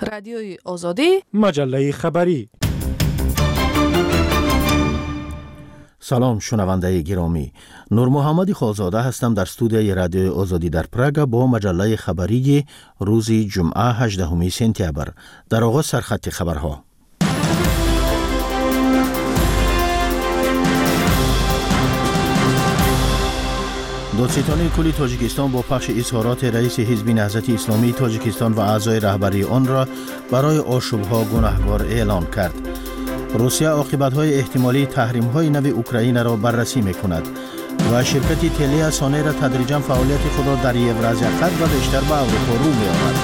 رادیوی آزادی، مجله خبری. سلام شنونده گرامی، نور محمد خالزاده هستم در استودیوی رادیوی آزادی در پراگ با مجله خبری روز جمعه 18 سپتامبر. در آغاز سرخط خبرها. دادستانی کلی تاجیکستان با پخش اظهارات رئیس حزب نهضت اسلامی تاجیکستان و اعضای رهبری آن را برای آشوب‌ها گناهکار اعلام کرد. روسیه عاقبت‌های احتمالی تحریم‌های نو اوکراین را بررسی می‌کند و شرکت تلیا سونر تدریجاً فعالیت خود را در یوراسیا خط و بیشتر به اروپا رو می‌آورد.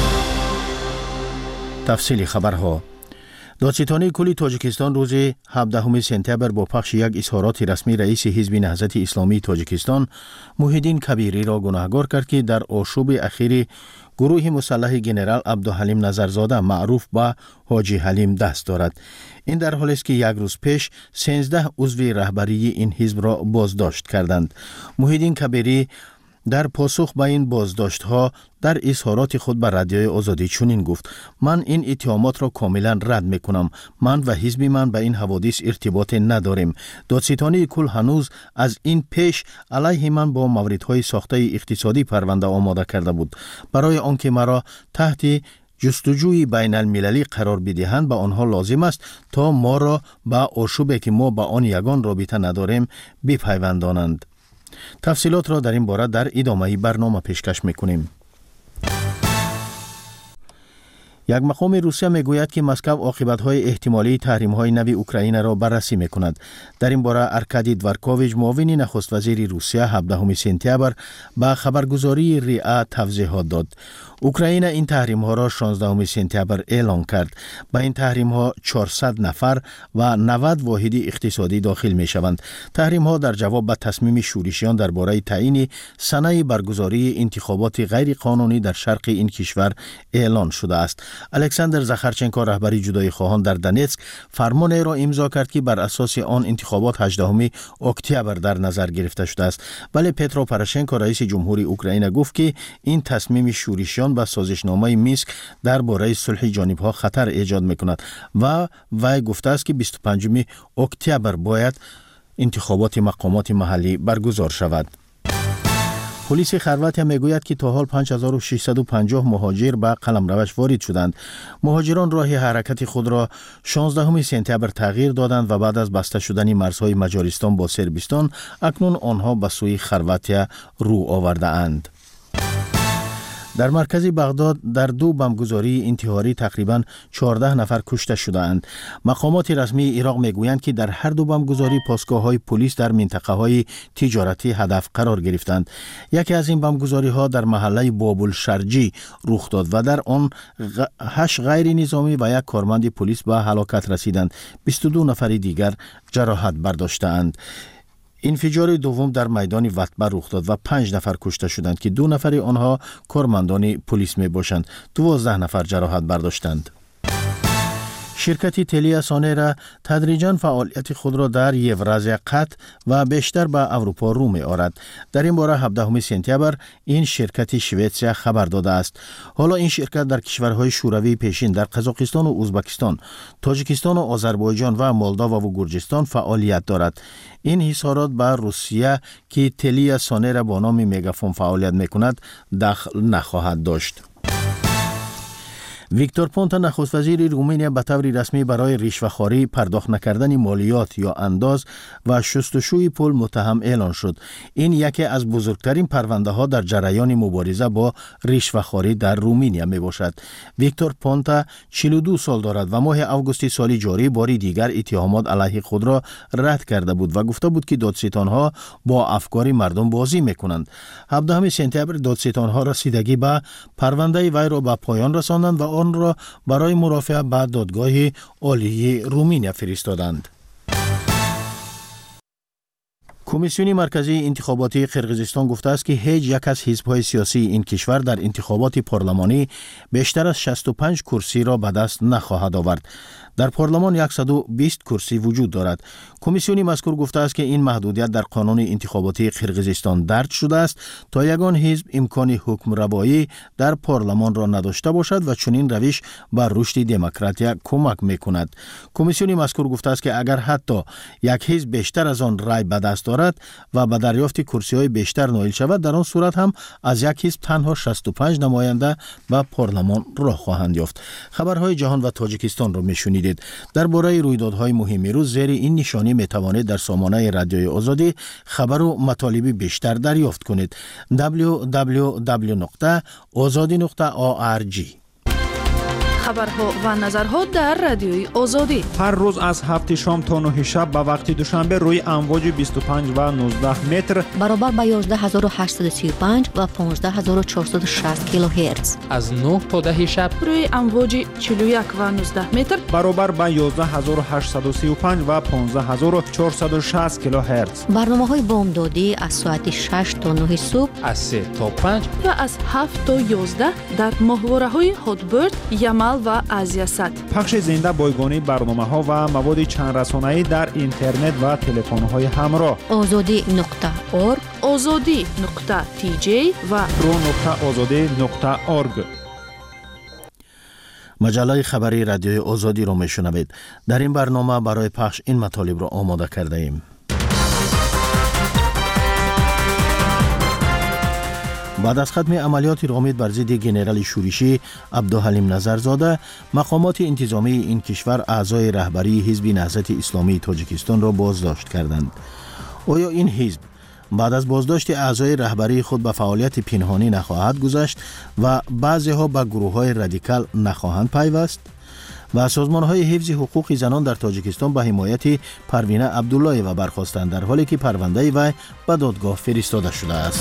تفصیل خبرها. دادستانی کلی تاجیکستان روز 17 سپتامبر با پخش یک اظهارات رسمی رئیس حزب نهضت اسلامی تاجیکستان محیدین کبیری را گناهکار کرد که در آشوب اخیر گروه مسلح جنرال عبدالحلیم نظرزاده معروف به حاجی حلیم دست دارد. این در حالی است که یک روز پیش 13 عضو رهبری این حزب را بازداشت کردند. محیدین کبیری در پاسخ به این بازداشت‌ها در اظهارات خود به رادیوی آزادی چنین گفت: من این اتهامات را کاملا رد می‌کنم. من و حزب من به این حوادث ارتباط نداریم. دادستانی کل هنوز از این پیش علیه من با موردهای ساخته اقتصادی پرونده آماده کرده بود. برای آنکه مرا تحت جستجوی بین المللی قرار بدهند به آنها لازم است تا ما را به آشوبی که ما با آن یگان رابطه نداریم بپیوندانند. تفصیلات را در این باره در ادامه برنامه پیشکش میکنیم. یک مقام روسیه میگوید که مسکو عاقبت‌های احتمالی تحریم‌های نو اوکراین را بررسی می‌کند. در این باره ارکادی دورکوویچ معاون نخست وزیر روسیه 17 سپتامبر به خبرگزاری ریا توضیحات داد. اوکراین این تحریم‌ها را 16 سپتامبر اعلام کرد. به این تحریم‌ها 400 نفر و 90 واحد اقتصادی داخل می‌شوند. تحریم‌ها در جواب به تصمیم شورشیان درباره تعیین سنه برگزاری انتخابات غیر قانونی در شرق این کشور اعلان شده است. الکساندر زاخارچنکو رهبری جدایی خواهان در دونتسک فرمانی را امضا کرد که بر اساس آن انتخابات 18 اکتبر در نظر گرفته شده است. ولی پترو پروشنکو رئیس جمهوری اوکراین گفت که این تصمیم شورشیان با سازشنامه مینسک درباره صلح جانبها خطر ایجاد میکند و وی گفته است که 25 اکتبر باید انتخابات مقامات محلی برگزار شود. پلیس خرواتیا میگوید که تا حال 5650 مهاجر به قلمروش وارد شدند. مهاجران راه حرکت خود را 16 سپتامبر تغییر دادند و بعد از بسته شدن مرزهای مجارستان با صربستان اکنون آنها به سوی خرواتیا رو آورده اند. در مرکز بغداد در 2 بمبگذاری انتحاری تقریباً 14 نفر کشته شدند. مقامات رسمی عراق میگویند که در هر 2 بمبگذاری پاسگاه‌های پلیس در منطقه‌های تجارتی هدف قرار گرفتند. یکی از این بمبگذاری‌ها در محله بابالشرجی رخ داد و در آن 8 غیر نظامی و 1 کارمند پلیس به هلاکت رسیدند. 22 نفر دیگر جراحت برداشتند. انفجار دوم در میدان وطبه رخ داد و 5 نفر کشته شدند که 2 نفر آنها کارمندان پلیس می باشند. 12 نفر جراحت برداشتند. شرکت تلیا سونر تدریجاً فعالیت خود را در یوراسیا قطع و بیشتر به اروپا رو می آورد. در این باره 17 سپتامبر این شرکت شویتسیا خبر داده است. حالا این شرکت در کشورهای شوروی پیشین در قزاقستان و ازبکستان، تاجیکستان و آذربایجان و مولداوا و گرجستان فعالیت دارد. این حصارات به روسیه که تلیا سونر با نام مگافون فعالیت می کند دخل نخواهد داشت. ویکتور پونتا نخست وزیر رومانیا به طور رسمی برای رشوه‌خواری، پرداخت نکردن مالیات یا انداز و شستشوی پول متهم اعلان شد. این یکی از بزرگترین پرونده ها در جریان مبارزه با رشوه‌خواری در رومانیا می باشد. ویکتور پونتا 42 سال دارد و ماه آگوست سال جاری باری دیگر اتهامات علیه خود را رد کرده بود و گفته بود که دادستان‌ها با افکار مردم بازی می‌کنند. 17 سپتامبر دادستان‌ها رسیدگی به پرونده وی را به پایان رساندند و آن را برای مرافعه به دادگاه عالی رومانیا فرستادند. کمیسیون مرکزی انتخاباتی قرقیزستان گفته است که هیچ یک از حزب‌های سیاسی این کشور در انتخابات پارلمانی بیشتر از 65 کرسی را به دست نخواهد آورد. در پارلمان 120 کرسی وجود دارد. کمیسیون مذکور گفته است که این محدودیت در قانون انتخاباتی قرقیزستان درج شده است تا یگان حزب امکان حکم روایی در پارلمان را نداشته باشد و چنین روش بر رشد دموکراسی کمک می‌کند. کمیسیون مذکور گفته است که اگر حتی یک حزب بیشتر از آن رای به دست دارد و به دریافت کرسی‌های بیشتر نائل شود، در آن صورت هم از یک حزب تنها 65 نماینده به پارلمان راه خواهند یافت. خبرهای جهان و تاجیکستان را میشنیدید. درباره رویدادهای مهم روز زیر این نشانی میتوانید در سامانه رادیوی آزادی خبر و مطالب بیشتر دریافت کنید. www.azadi.org. خبرها و نظرها در رادیوی آزادی هر روز از 7 شام تا 9 شب به وقت دوشنبه روی امواج 25 و 19 متر برابر با 11835 و 15460 کیلوهرتز. از 9 تا 10 شب روی امواج 41 و 19 متر برابر با 11835 و 15460 کیلوهرتز. برنامه‌های بامدادی از ساعت 6 تا 9 صبح، از 3 تا 5 و از 7 تا 11 در ماهواره‌های هاتبرد، یمل و آسیا سات. پخش زنده بایگانی برنامه‌ها و مواد چند رسانه‌ای در اینترنت و تلفن‌های همراه. azadi.org، azadi.tj و pro.azadi.org. مجله خبری رادیوی آزادی را میشنوید. در این برنامه برای پخش این مطالب را آماده کرده ایم. بعد از ختم عملیات رامید بر ضد گنرال شورشی عبدالحلیم نظرزاده، مقامات انتظامی این کشور اعضای رهبری حزب نهضت اسلامی تاجیکستان را بازداشت کردند. آیا این حزب بعد از بازداشت اعضای رهبری خود به فعالیت پنهانی نخواهد گذاشت و بعضی‌ها به گروه‌های رادیکال نخواهند پیوست؟ و سازمان‌های حفظ حقوق زنان در تاجیکستان به حمایت پروینه عبداللهیوا برخاستند، در حالی که پرونده وی به دادگاه فرستاده شده است.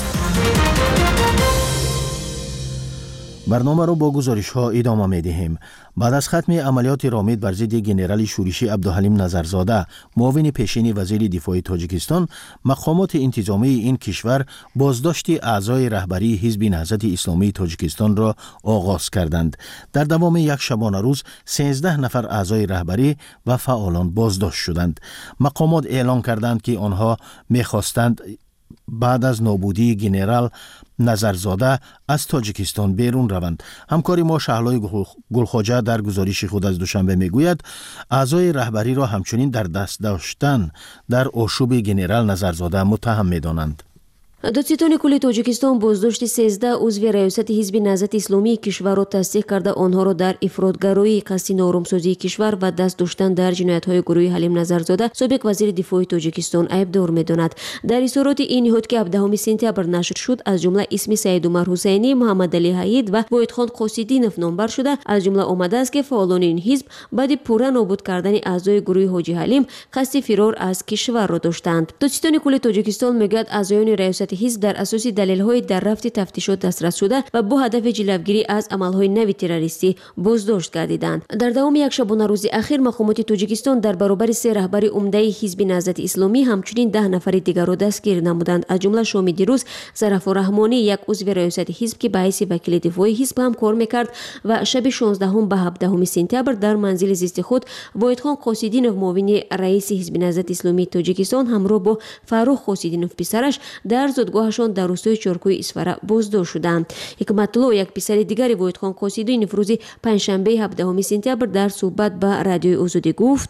برنامه رو با گزارش ها ادامه می دهیم. بعد از ختم عملیات رامید بر ضد گنرال شورشی عبدالحلیم نظرزاده، معاون پیشین وزیر دفاع تاجیکستان، مقامات انتظامی این کشور بازداشت اعضای رهبری حزب نهضت اسلامی تاجیکستان را آغاز کردند. در دوام یک شبانه روز 13 نفر اعضای رهبری و فعالان بازداشت شدند. مقامات اعلام کردند که آنها می‌خواستند بعد از نابودی گنرال نظرزاده از تاجیکستان بیرون روند. همکاری ما شهلای گلخواجه در گزارش خود از دوشنبه میگوید اعضای رهبری را همچنین در دست داشتن در آشوب گنرال نظرزاده متهم می‌دانند. دادستان کل تاجیکستان بازداشت 13 عضو ریاست حزب نهضت اسلامی کشور را تصدیق کرده آنها را در افراطگرایی، قصد نارامسازی کشور و دست داشتن در جنایت‌های گروه حلیم نظرزاده سابق وزیر دفاع تاجیکستان ایبدار می‌داند. در اظهارات این نهاد که 17 سپتامبر نشر شد از جمله اسم سید عمر حسینی، محمد علی حید و وحیدخان قاصدینوف نامبر شده، از جمله آمده است که فعالان این حزب بعد پورا نابود کردن اعضای گروه حاجی حلیم قصد فرار از کشور را داشتند. دادستان کل تاجیکستان میگوید اعضایان ریاست حزب در اساس دلایل در رفت تفتیشات دسترس شده و با هدف جلوگیری از عملهای نوی تروریستی بازداشت گردیدند. در دوام یک شبانه روز اخیر مقامات تاجیکستان در برابر 3 رهبر عمده حزب نهضت اسلامی همچنین 10 نفر دیگر را دستگیر نمودند. از جمله شام دیروز ظرف رحمانی، یک عضو ریاست حزب که به حیث وکیل دفاعی حزب هم کار میکرد و شب 16 به 17 سپتامبر در منزل زیست خود وحیدخان قاصدینوف، معاون رئیس حزب نهضت اسلامی تاجیکستان، همراه با فاروق قاصدینوف پسرش در زادگاهشان در روستای چارکوی اسفره بازداشت شدند. حکمت‌الله، یک پسر دیگری وحیدخان قاصدینوف، روز پنجشنبه 17 سپتامبر در صحبت با رادیوی آزادی گفت 11-12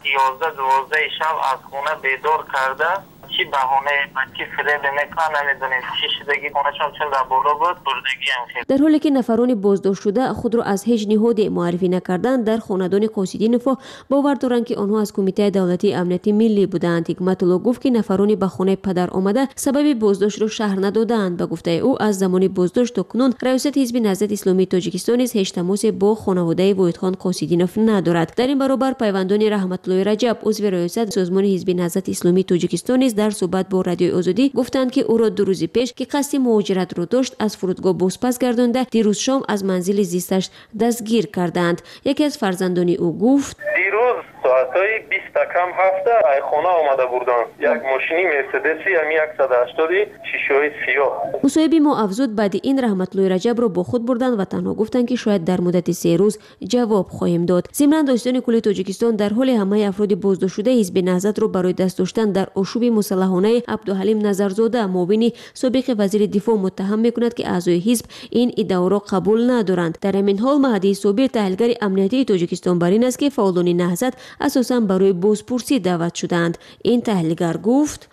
شب از خونه بیدار کرده، چی بهونه بچی فریب میکنه نمیدونیم چی شدگی خونه‌شان چون در بالا بود بردگی هم خیلی. در حالی که نفران بازداشت شده خود را از هیچ نهادی معرفی نکردند، در خاندان قاصدینوف باور دارند که آنها از کمیته دولتی امنیت ملی بودند. حکمت‌الله گفت که نفرانی به خانه پدر آمده سبب بازداشت را شهر ندادند. به گفته او از زمان بازداشت تا کنون ریاست حزب نهضت اسلامی تاجیکستان هیچ تماس با خانواده وحیدخان قاصدینوف ندارد. در این برابر پیوندان رحمت‌الله رجب، عضو ریاست سازمان حزب نهضت اسلامی تاجیکستان، در صحبت با رادیوی آزادی گفتند که او را 2 روز پیش که قصد مهاجرت را داشت از فرودگاه بازپس گردانده، دیروز شام از منزل زیستش دستگیر کردند. یکی از فرزندان او گفت دیروز ساعتای 20 دقیقه کم هفته ای خانه آمده بودن یک ماشینی مرسدسی M180 شیشه‌های سیاه. مصاحبی ما افزود بعد این رحمت الله رجب رو با خود بردن و تنها گفتند که شاید در مدت 3 روز جواب خواهیم داد. ضمن داشتن کل تاجیکستان در حال همه افراد بازداشت شده حزب نهضت رو برای دست داشتن در آشوب مسلحانه عبدالحلیم نظرزاده معاون سابق وزیر دفاع متهم میکند که اعضای حزب این ادعا را قبول ندارند. در همین حال مهدی صابر تحلیلگر امنیتی تاجیکستان بر این است که فعالان نهضت اساساً برای بازپرسی دعوت شدند. این تحلیلگر گفت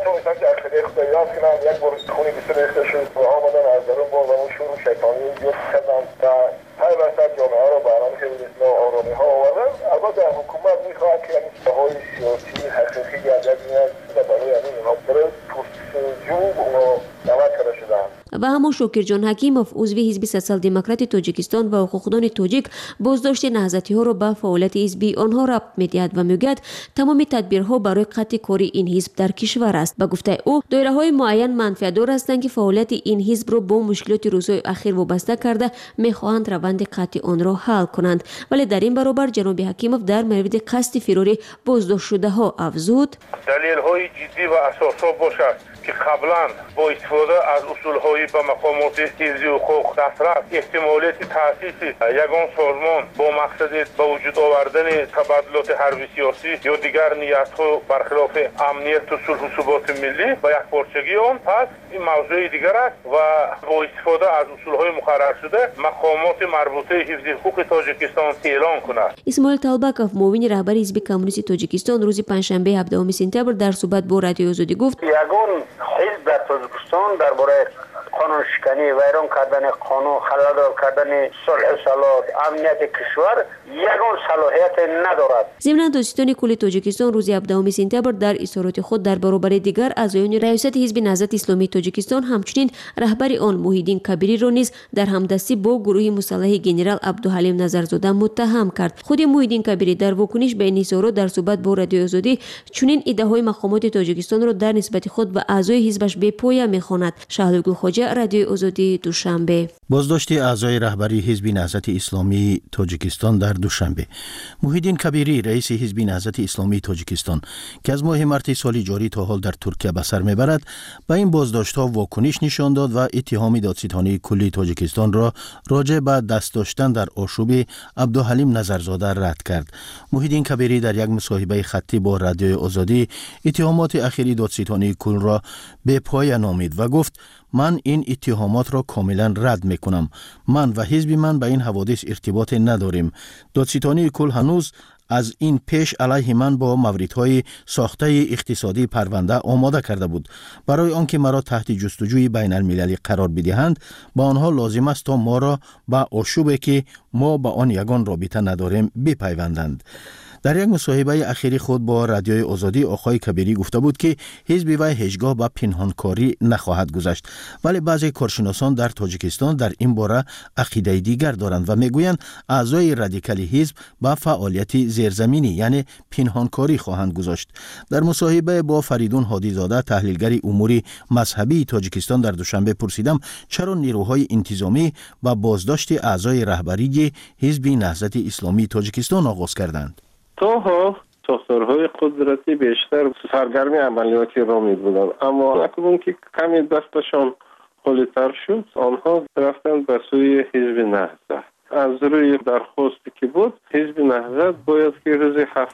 و همون شوکرجان حکیموف عضو حزب سوسیال دموکرات تاجیکستان و حقوقدان تاجیک بازداشت نهضتی ها را به فعالیت حزبی آنها ربط می‌دهد و میگوید تمام تدبیرها برای قطع کاری این حزب در کشور است. به گفته او دایره های معین منفعت‌دار هستند که فعالیت این حزب را با مشکلات روزهای اخیر وابسته کرده می‌خواهند روند قطع آن را حل کنند. ولی در این برابر جناب حکیموف در مورد قصد فراری بازداشت شده ها افزود دلیل‌های جدی و اساسا باشد که قبلا با استفاده از اصول‌های به مقامات حفظ حقوق دسترس احتمالیت تأسیس یگان سازمان با مقصد به وجود آوردن تبادلات حربی سیاسی یا دیگر نیت‌ها برخلاف امنیت و صلح و ثبات ملی و یکپارچگی آن پس این موضوع دیگر است و با استفاده از اصول‌های مقرر شده مقامات مربوطه حفظ حقوق تاجیکستان اعلان کند. اسماعیل طالبکوف معاون رهبر حزب کمونیست تاجیکستان روز پنجشنبه 17 سپتامبر در صحبت با رادیو آزادی گفت یگان حزب در تاجیکستان درباره قانون شکنی ویران کردن قانون خلل کردن صلح سلامت امنیت کشور یگان صلاحیت ندارد. ضمن دادستان کل تاجیکستان روز 17 سپتامبر در اظهارات خود در برابر دیگر اعضایان ریاست حزب نهضت اسلامی تاجیکستان همچنین رهبر آن محیدین کبیری را نیز در همدستی با گروه مسلح گنرال عبدالحلیم نظرزاده متهم کرد. خود محیدین کبیری در واکنش به این اظهارات در صحبت با رادیو آزادی چنین ادعاهای مقامات تاجیکستان را در نسبت خود و اعضای حزبش به پایه می‌خواند. شهلگل خواجه، رادیو آزادی، دوشنبه. بازداشت اعضای رهبری حزب نهضت اسلامی تاجیکستان در دوشنبه. محیدین کبیری رئیس حزب نهضت اسلامی تاجیکستان که از ماه مارس سال جاری تا حال در ترکیه به سر میبرد به این بازداشت‌ها واکنش نشان داد و اتهام دادستانی کلی تاجیکستان را راجع به دست داشتن در آشوب عبدالحلیم نظرزاده رد کرد. محیدین کبیری در یک مصاحبه خطی با رادیو آزادی اتهامات اخیری دادستانی کل را به پایه نامید و گفت من این اتهامات را کاملا رد میکنم. من و حزب من به این حوادث ارتباط نداریم. دادستانی کل هنوز از این پیش علیه من با موردهای ساخته اقتصادی پرونده آماده کرده بود. برای آنکه مرا تحت جستجوی بین المللی قرار بدهند با آنها لازم است تا ما را به آشوبی که ما با آن یگان رابطه نداریم بپیوندند. در یک مصاحبه اخیری خود با رادیوی آزادی آقای کبیری گفته بود که حزب وی هیچگاه به پنهانکاری نخواهد گذشت، ولی بعضی کارشناسان در تاجیکستان در این باره عقیده دیگر دارند و میگویند اعضای رادیکال حزب به فعالیت زیرزمینی یعنی پنهانکاری خواهند گذاشت. در مصاحبه با فریدون هادیزاده تحلیلگر امور مذهبی تاجیکستان در دوشنبه پرسیدم چرا نیروهای انتظامی و بازداشت اعضای رهبری حزب نهضت اسلامی تاجیکستان آغاز کردند. تاها ساختارهای قدرتی بیشتر سرگرم عملیاتی را می بودند، اما اکنون که کمی دستشان خالی‌تر شد آنها رفتند به سوی حزب نهضت. از روی درخواستی که بود حزب نهضت باید که روز 7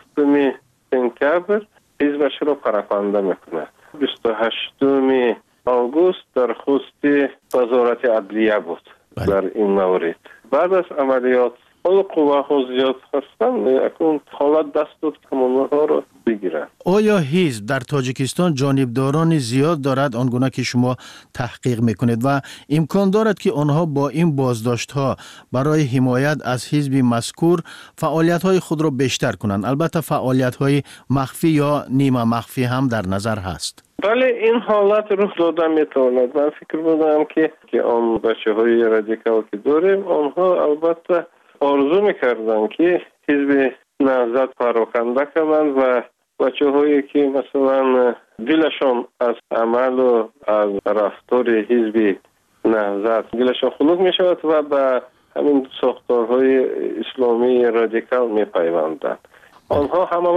سپتامبر حزبش را پراکنده میکند. 28 آگوست درخواست وزارت عدلیه بود در این مورد. بعد از عملیات قوه ها زیاد هستند اکنون حالت دست داد که ها را بگیرند. آیا حزب در تاجیکستان جانبداران زیاد دارد آنگونه که شما تحقیق میکنید و امکان دارد که آنها با این بازداشت ها برای حمایت از حزب مذکور فعالیت های خود را بیشتر کنند؟ البته فعالیت های مخفی یا نیمه مخفی هم در نظر هست. بله این حالت رخ داده میتواند. من فکر بودم که آن بچه های رادیکال که داریم آنها البته آرزو میکردن که حزب نهضت پراکنده کنند و بچه هایی که مثلا دلشان از عمل و از رفتار حزب نهضت دلشان خنک می شود و به همین ساختارهای اسلامی رادیکال می پیوندند. آنها همه وقت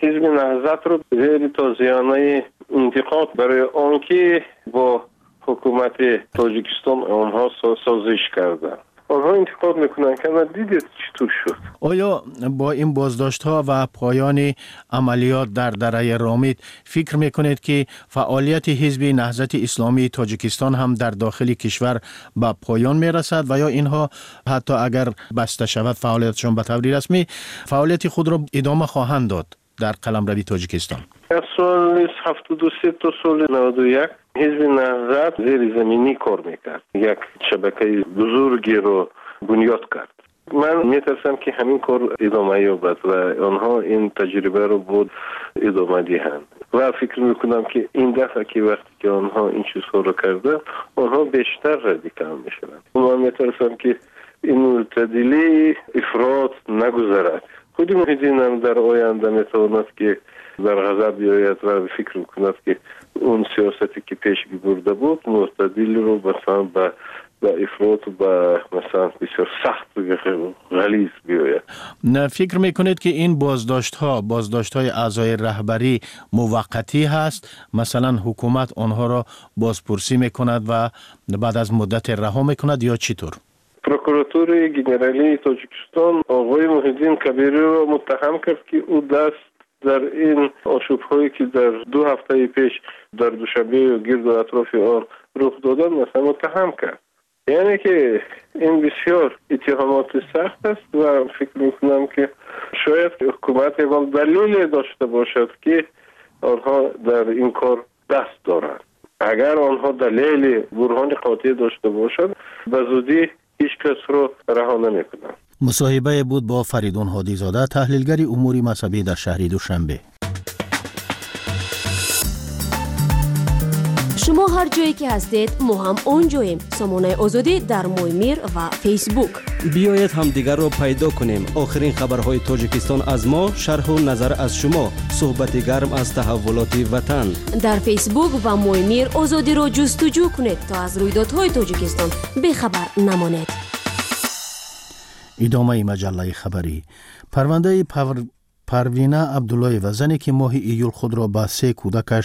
حزب نهضت رو زیر تازیانه انتقاد برای آنکه با حکومت تاجیکستان آنها سازش کردن. آنها انتقاد میکنن که من دیدید چطور شد. آیا با این بازداشت‌ها و پایان عملیات در دره رامید فکر میکنید که فعالیت حزب نهضت اسلامی تاجیکستان هم در داخل کشور به پایان میرسد و یا اینها حتی اگر بسته شود فعالیتشون به طور رسمی فعالیت خود را ادامه خواهند داد در قلمرو تاجیکستان؟ از سال 73 تا سال 91 حزب نهضت زیر زمینی کار میکرد، یک شبکه بزرگی رو بنیاد کرد. من میترسم که همین کار ادامه یابد و آنها این تجربه رو بود ادامه دهند و فکر میکنم که این دفعه که وقتی که آنها این چیزها رو کرده آنها بیشتر رادیکال میشوند. من میترسم که این معتدلی افراط نگذرد. خود محیدین هم در آینده میتواند که در غضب بیاید و فکر میکند که اون سیاستی که پیش برده بود معتدل رو مثلا به افراط و به مثلا بسیار سخت و غلیظ بیاید. فکر میکنید که این بازداشت های اعضای رهبری موقتی هست؟ مثلا حکومت آنها را بازپرسی میکند و بعد از مدت رها میکند یا چطور؟ پروکوراتور گنرالی تاجیکستان آقای محیدین کبیری را متهم کرد که او دست در این آشوب‌هایی که در 2 هفته پیش در دوشنبه و گرد و اطراف آن رخ دادن مثلا متهم کرد. یعنی که این بسیار اتهامات سخت است و فکر میکنم که شاید حکومت یک دلیل داشته باشد که آنها در این کار دست دارند. اگر آنها دلیل برهان قاطع داشته باشند به زودی هیچ کس رو رها نمیکنند. مصاحبه بود با فریدون هادی زاده، تحلیلگر امور مذهبی در شهر دوشنبه. شما هر جایی که هستید ما هم اونجاییم. سامانه آزادی در مویمیر و فیسبوک. بیایید همدیگر رو پیدا کنیم. آخرین خبرهای تاجیکستان از ما، شرح و نظر از شما، صحبت گرم از تحولات وطن. در فیسبوک و مویمیر آزادی رو جستجو کنید تا از رویدادهای تاجیکستان بخبر نمانید. ادامه مجله خبری. پرونده پروینه عبداللهیوا زنی که ماه ایول خود را با 3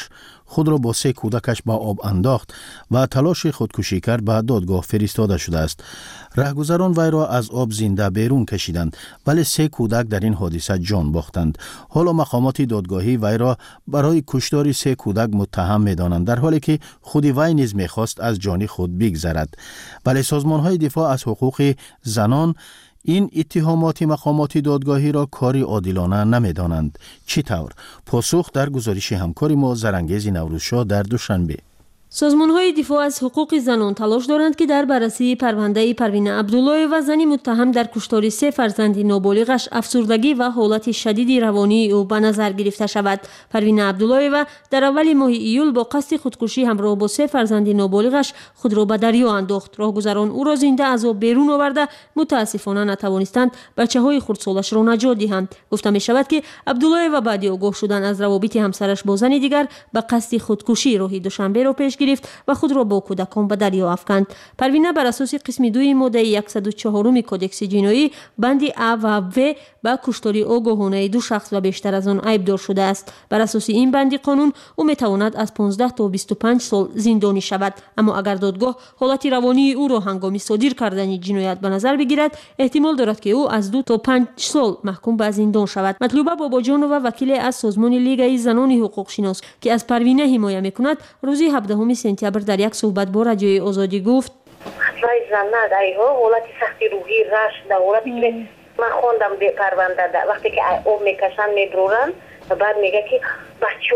کودکش با آب انداخت و تلاش خودکشی کرد به دادگاه فرستاده شده است. راهگذران وی را از آب زنده بیرون کشیدند ولی 3 کودک در این حادثه جان باختند. حالا مقامات دادگاهی وی را برای کشتار 3 کودک متهم می‌دانند در حالی که خود وی نیز می‌خواست از جان خود بگذرد. ولی سازمان‌های دفاع از حقوق زنان این اتهامات مقامات دادگاهی را کاری عادلانه نمی‌دانند. چطور؟ پاسخ در گزارش همکار ما زرنگیز نوروزشاه در دوشنبه. سازمان‌های دفاع از حقوق زنان تلاش دارند که در بررسی پرونده پروینه عبداللهیوا زنی متهم در کشتار 3 فرزند نابالغش افسردگی و حالت شدید روانی او به نظر گرفته شود. پروینه عبداللهیوا در اول ماه ایول با قصد خودکشی همراه با 3 فرزند نابالغش خود را به دریا انداخت. راهگذران او را زنده از آب بیرون آورده متاسفانه نتوانستند بچه‌های خردسالش را نجات دهند. گفته می شود که عبداللهیوا بعد آگاه شدن از روابط همسرش با زن دیگر به قصد خودکشی راه دوشنبه را پیش گرفت و خود را با کودکان به دریا افکند. پروینه بر اساس قسم 2 ماده 104 کودکس جنایی بند ا و و با کشتاری آگاهانه 2 شخص و بیشتر از آن عیبدار شده است. بر اساس این بند قانون او میتواند از 15 تا 25 سال زندانی شود. اما اگر دادگاه حالت روانی او را هنگام صادر کردن جنایت به نظر بگیرد احتمال دارد که او از 2 تا 5 سال محکوم به زندان شود. مطلوبه باباجانова وکیل از سازمان لیگ زنان حقوق شناس که از پروینه حمایت میکند روز 17 سپتامبر در یک صحبت با رادیوی آزادی گفت رای زنه در اینها حالت سختی روحی رشد در حالتی که من خواندم به پرونده وقتی که آب میکشن میدرورن و بعد میگه که بچه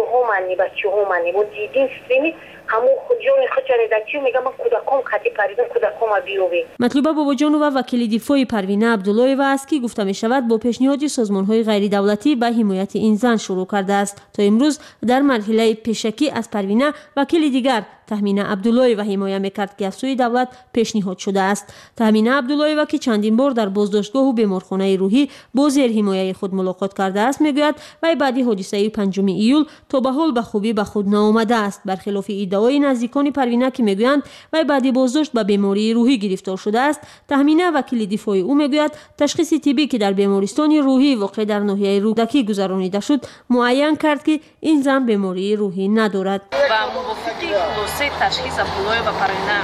ها منی ما دیدیم سینی همون جون خچانی دچی میگه من کودکام خطی پریدم کودکام بیوبی. مطلوبه باباجانova وکیل دفاع پروینه عبداللهیوا است که گفته می شود با پیشنهاد سازمان‌های غیر دولتی به حمایت این زن شروع کرده است. تا امروز در مرحله پیشکی از پروینه وکیل دیگر تهمینه عبداللهیوا حمایت میکرد که از سوی دولت پیشنهاد شده است. تهمینه عبداللهیوا که چندین بار در بازداشتگاه و بیمارخانه روحی با زیر حمایت خود ملاقات کرده است میگوید وی بعد حادثه 5 ایول تا به حال به خوبی به خود نآمده است. برخلاف ادعای نزدیکان پروینه که میگویند وی بعد بازداشت به بیماری روحی گرفتار شده است، تهمینه وکیل دفاع او میگوید تشخیص طبی که در بیمارستان روحی واقع در ناحیه رودکی گذرانیده شد معین کرد که این زن بیماری روحی ندارد. و موافقی خلاصه تشخیص عبدالله و پروینه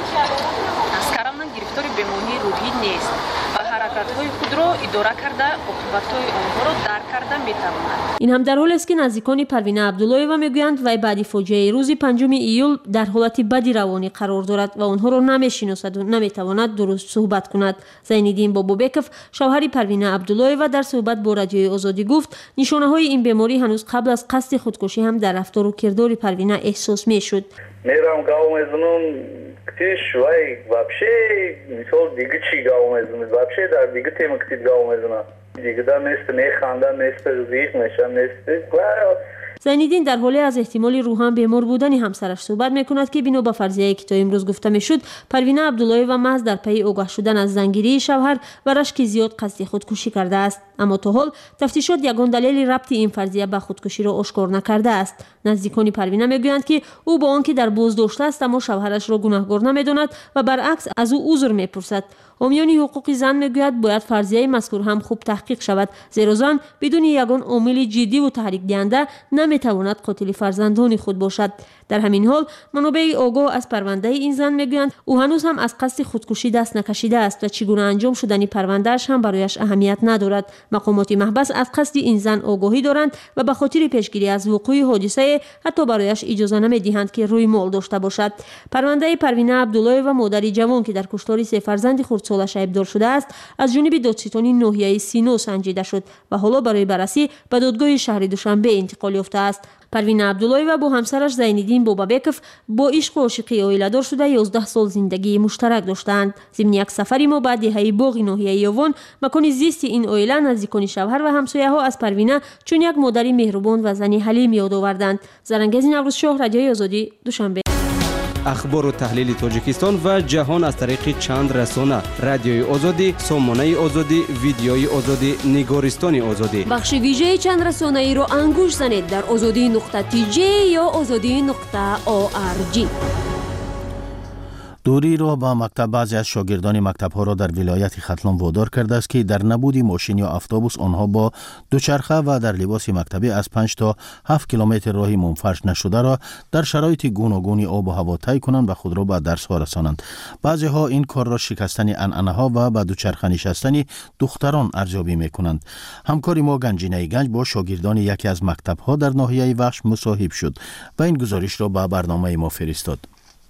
از کارمند گرفتار بیماری روحی نیست و حرکت‌های خود را اداره کرده عاقبت‌های آنها را درک کرده می‌تواند. این هم در حالی است که نزدیکان پروینه عبدالله و میگویند وی بعد فاجعه روز 5 ایول در حالت بدی روانی قرار دارد و آنها را نمی‌شناسد و نمی‌تواند درست صحبت کند. زینالدین بابابکف شوهر پروینه عبدالله و در صحبت با رادیوی آزادی گفت نشانه‌های این بیماری هنوز قبل از قصد خودکشی هم در رفتار و کردار پروینه احساس می‌شد. میرم گاو میزنم کتیش وای вообще مثال دیگه چی گاو میزنم вообще در دیگه تیم کتیش گاو میزنم دیگه در نیست میخندم نیست زیغ میشم نیست. زینالدین در حالی از احتمال روحان بیمار بودن همسرش صحبت میکند که بنا به فرضیه‌ای که تا امروز گفته میشد پروینه عبدالله و محض در پی آگاه شدن از زنگیری شوهر و رشک زیاد قصد خودکشی کرده است، اما تا حال تفتیشات یگان دلیل ربط این فرضیه به خودکشی را آشکار نکرده است. نزدیکان پروینه میگویند که او با آنکه در بازداشت است اما شوهرش را گناهکار نمیداند و برعکس از او عذر میپرسد. حامیان حقوق زن میگوید باید فرضیه مذکور هم خوب تحقیق شود، زیرا زن بدون یگان عامل جدی و تحریک دهنده نمیتواند قاتل فرزندان خود باشد. در همین حال منابع آگاه از پرونده این زن میگویند او هنوز هم از قصد خودکشی دست نکشیده است و چگونه انجام شدن پروندهش هم برایش اهمیت ندارد. مقامات محبس از قصد این زن آگاهی دارند و به خاطر پیشگیری از وقوع حادثه حتی برایش اجازه نمیدهند که روی مال داشته باشد. پرونده پروینه عبدالله و مادری جوان که در کشتار 3 فرزند خردسالش ایبدار شده است از جانب دادستانی ناحیه سینو سنجیده شد و حالا برای بررسی به دادگاه شهر دوشنبه انتقال یافته است. پروینه عبدالله و با همسرش زینالدین بابابکف با عشق و عاشقی عائله‌دار شده 11 سال زندگی مشترک داشتند. ضمن یک سفری ما بعد دهه باغ ناحیه یوان مکان زیست این عائله نزدیکان شوهر و همسایه‌ها از پروینه چون یک مادری مهربان و زنی حلیم یاد آوردند. زرنگز نوروز شاه، رادیوی آزادی، دوشنبه. اخبار و تحلیل تاجیکستان و جهان از طریق چند رسانه: رادیوی آزادی، سامانه آزادی، ویدیوی آزادی، نگارستان آزادی. بخش ویژه چند رسانه ای را انگوش زنید در azadi.tj یا azadi.org. دوری را با مکتب بعضی از شاگردان مکتب‌ها را در ولایت ختلان وادار کرده است که در نبود ماشین یا اتوبوس آنها با دوچرخه و در لباس مکتبی از 5 تا 7 کیلومتر راهی منفرش نشده را در شرایط گوناگونی آب و هوا طی کنند و خود را به درس ها رسانند. بعضی ها این کار را شکستن عنعنه ها و به دوچرخه نشستن دختران ارزیابی می‌کنند. همکاری ما گنجینه گنج با شاگردان یکی از مکتب‌ها در ناحیه وخش مصاحب شد و این گزارش را به برنامه ما فرستاد.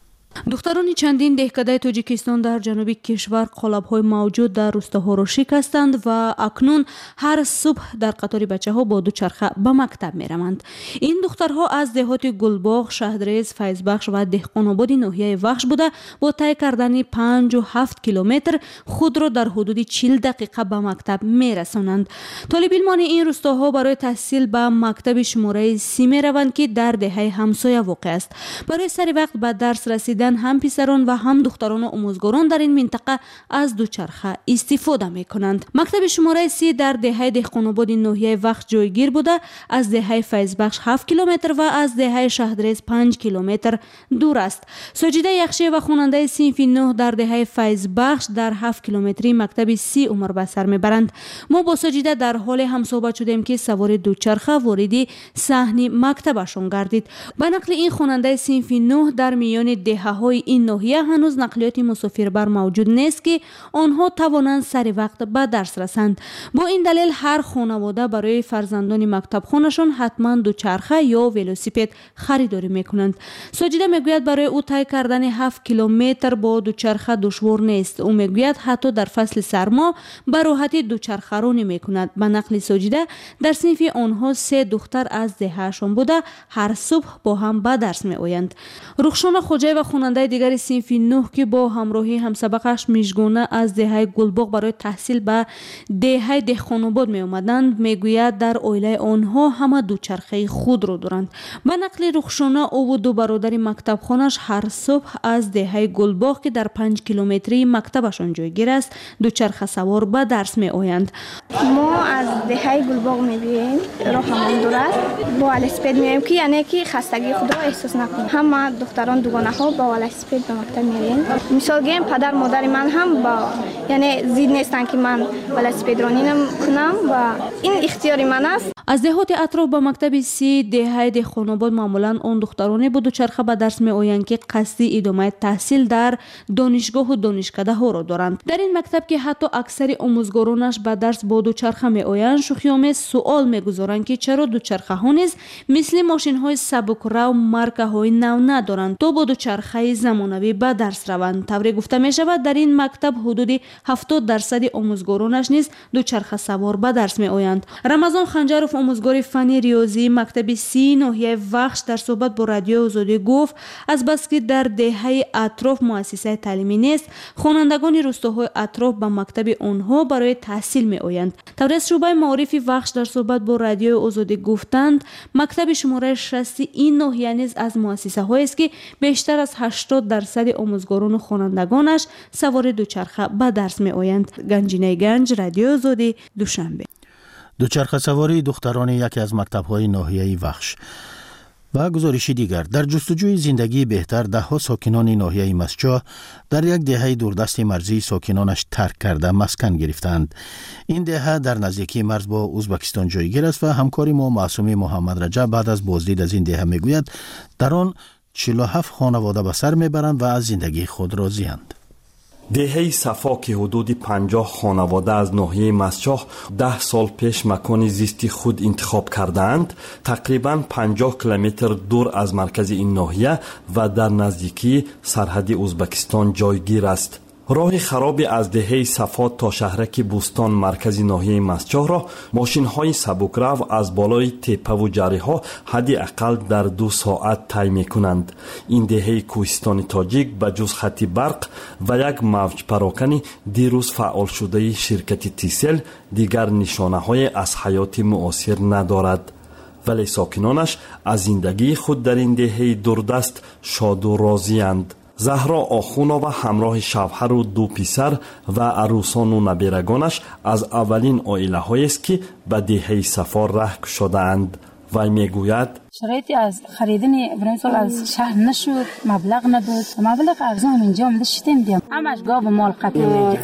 دختران چندین دهکده تاجیکستان در جنوب کشور قالب‌های موجود در روستاها را شکستند و اکنون هر صبح در قطار بچه‌ها با دوچرخه به مکتب می‌روند. این دخترها از دهات گلباغ، شهدرز، فیضبخش و دهقان‌آباد ناحیه وخش بوده با طی کردن 5 و 7 کیلومتر خود را در حدود 40 دقیقه به مکتب می‌رسانند. طالب علمان این روستاها برای تحصیل به مکتب شماره 30 می‌روند که در دهه همسایه واقع است. برای سری وقت به درس رسیدن هم پسران و هم دختران و آموزگاران در این منطقه از دوچرخه استفاده می کنند. مکتب شماره 30 در دهه دهقان‌آباد ناحیه وخش جایگیر بوده، از دهه فیضبخش 7 کیلومتر و از دهه شهدرز 5 کیلومتر دور است. ساجده یخشی و خواننده صنف 9 در دهه فیضبخش در 7 کیلومتری مکتب 30 عمر به سر میبرند. ما با ساجده در حال هم صحبت شدیم که سوار دوچرخه وارد صحن مکتبشان گردید. به نقل این خواننده صنف 9 در میان دهه های این ناحیه هنوز نقلیات مسافربر موجود نیست که آنها توانند سر وقت به درس رسند. با این دلیل هر خانواده برای فرزندان مکتب خانشان حتما دوچرخه یا ولوسیپد خریداری میکنند. ساجده میگوید برای او طی کردن 7 کیلومتر با دوچرخه دشوار نیست. او میگوید حتی در فصل سرما به راحتی دوچرخه رانی میکند. به نقل ساجده در صنف آنها 3 دختر از دههشان بوده هر صبح با هم به درس میآیند. رخشان خوجه و خوننده دیگر صنف 9 که با همراهی همسبقش میژگونه از دهه گلباغ برای تحصیل به دهه دهخان‌آباد می آمدند میگوید در عائله آنها همه دوچرخه خود را دارند. به نقل رخشانه او و دو برادر مکتب خانش هر صبح از دهه گلباغ که در 5 کیلومتری مکتبشان جایگیر است دوچرخه سوار به درس می آیند. ما از دهه گلباغ می بیاییم، راه همان دور است. با ولسپید می آییم که یعنی که خستگی خود را احساس نکنیم. همه دختران دوگانه ها با ولسپید به مکتب می آییم. مثال گیم پدر مادر من هم با یعنی زید نیستن که من ولسپید رانی کنم و این اختیاری من است. از دهات اطراف به مکتب 3 دهه دهخان‌آباد معمولا آن دخترانی با دوچرخه به درس می آیند که قصدی ادامه تحصیل در دانشگاه و دانشکده ها را دارند. در این مکتب که حتی اکثر آموزگارانش به درس با دوچرخه می آیند شوخی‌آمیز سوال می گذارند که چرا دوچرخه ها نیز مثل ماشین های سبکرو مارکه های نو ندارند تا با دوچرخه زمانوی به درس روند. طوری گفته می شود در این مکتب حدود 70% آموزگارانش نیز دوچرخه سوار به درس می آیند. رمضان خنجرов آموزگار فنی ریاضی مکتب 30 ناحیه وخش در صحبت با رادیو آزادی گفت از بس که در دهه اطراف مؤسسه تعلیمی نیست خوانندگان روستاهای اطراف به مکتب آنها برای تحصیل می آیند. طوری شعبه معارف وخش در صحبت با رادیو آزادی گفتند مکتب شماره 60 این ناحیه نیز از مؤسسه هایی است که بیشتر از 80% آموزگاران و خوانندگانش سوار دوچرخه به درس می آیند. گنجینه گنج، رادیو آزادی، دوشنبه. دوچرخه سواری دختران یکی از مکتب‌های ناحیه وخش. و گزارشی دیگر در جستجوی زندگی بهتر ده‌ها ساکنان ناحیه مسچاه در یک دهه دوردست مرزی ساکنانش ترک کرده مسکن گرفتند. این دهه در نزدیکی مرز با ازبکستان جایگیر است و همکاری ما معصومی محمد رجب بعد از بازدید از این دهه میگوید در آن 47 خانواده به سر میبرند و از زندگی خود راضی‌اند. دهه صفا که حدود 50 خانواده از ناحیه مسچاه 10 سال پیش مکان زیستی خود انتخاب کردند، تقریباً 50 کیلومتر دور از مرکز این ناحیه و در نزدیکی سرحد ازبکستان جایگیر است. راه خرابی از دهه صفا تا شهرک بوستان مرکز ناحیه مسچاه را ماشین‌های سبکرو از بالای تپه و جری‌ها حدی اقل در 2 ساعت طی می‌کنند. این دهه کوهستان تاجیک به جز خط برق و یک موج پراکنی دیروز فعال شده شرکت تیسل دیگر نشانه‌های از حیات معاصر ندارد. ولی ساکنانش از زندگی خود در این دهه دوردست شاد و راضی‌اند. زهرا آخونова همراه شوهر و 2 پسر و عروسان و نبیرگانش از اولین عائله‌هایی است که به دهه صفا ره شده‌اند. وی میگوید شرایطی از خریدن برنسول از شهر نشد، مبلغ نداد، مبلغ ارزان اینجا هم داشتیم دیم همش گاو و مال قطع میگه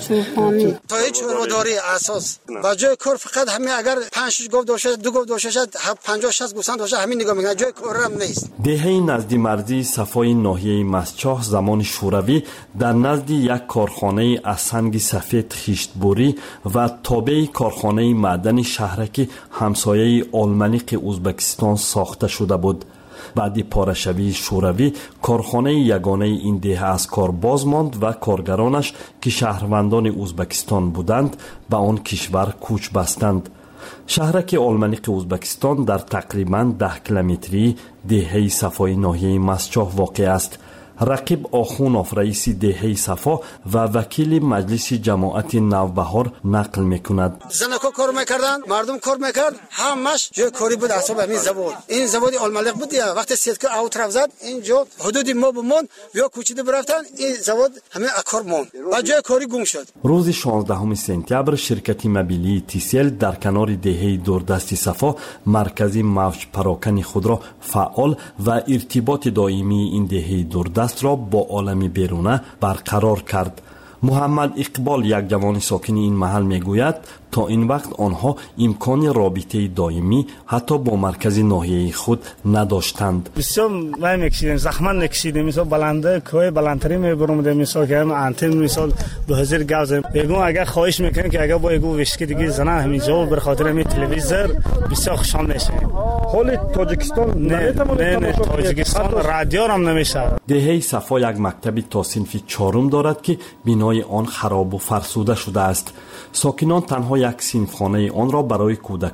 تا هیچ چرمداری اساس با جای کار فقط همین اگر 5 گاو داشته 2 گاو داشته 50 60 گوسفند داشته همین نگاه میکنه، جای کار هم نیست. دهه نزدی مرزی صفای ناحیه مسچاه زمان شوروی در نزد یک کارخانه از سنگ سفید خشتبوری و تابع کارخانه معدن شهرک همسایه آلمانیق ازبکستان ساخته شده بود. بعد پاره‌شوی شوروی کارخانه یگانه این دهه از کار باز ماند و کارگرانش که شهروندان ازبکستان بودند به آن کشور کوچ بستند. شهرک آلمانیق ازبکستان در تقریباً 10 کیلومتری دهه صفای ناحیه مسچاه واقع است. رقیب آخونov رئیس دهه صفا و وکیل مجلس جماعت نوبهار نقل میکند. زنکو کار میکردن، مردم کار میکرد، همش جای کاری بود حساب همین زبان. این زبان آلمانیق بود دیگه. وقتی سیتکو اوت رفت اینجا حدود ما بمون بیا کوچیده برفتن این زبان همین کار مون و جای کاری گم شد. روز 16 سپتامبر شرکت موبیلی تیسل در کنار دهه دوردست صفا مرکزی موج پراکنی خود را فعال و ارتباط دائمی این دهه دوردست را با عالم بیرونه برقرار کرد. محمد اقبال یک جوان ساکن این محل میگوید تا این وقت آنها امکان رابطه دائمی حتی با مرکز ناحیه خود نداشتند. بسیار ما میکشیدیم، زحمت میکشیدیم، مثلا بلنده کوه بلندتری میبرم، مثلا که انتن مثلا 2000 گاز بگم اگر خواهش میکنم که اگر با یگو وشکی دیگه زنه همینجا به خاطر می تلویزیون بسیار خوشحال میشه. حال تاجیکستان نه تاجیکستان رادیو هم نمیشه. دهه صفا یک مکتب تا صنف 4 دارد که بنای آن خراب و فرسوده شده است. ساکنان تنها یک صنفخانه آن را برای کودکان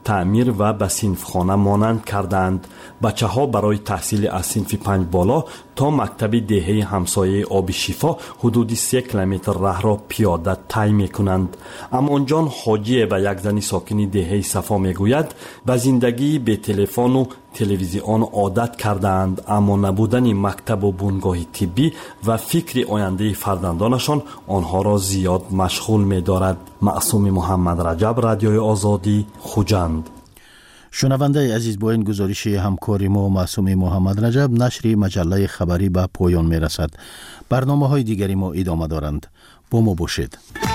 تعمیر و به صنفخانه مانند کردند. بچه ها برای تحصیل از صنف 5 بالا تا مکتب دهه همسایه آب شفا حدود 3 کیلومتر راه را پیاده طی میکنند. امانجان حاجی و یک زنی ساکن دهه صفا میگوید به زندگی به تلفن و تلویزیون عادت کردند، اما نبودن مکتب و بنگاه طبی و فکر آینده فرزندانشان آنها را زیاد مشغول می‌دارد. معصوم محمد رجب، رادیوی آزادی، خوجند. شنونده عزیز، با این گزارش همکار ما معصوم محمد رجب نشر مجله خبری به پایان میرسد. برنامه‌های دیگری ما ادامه دارند. با ما باشید.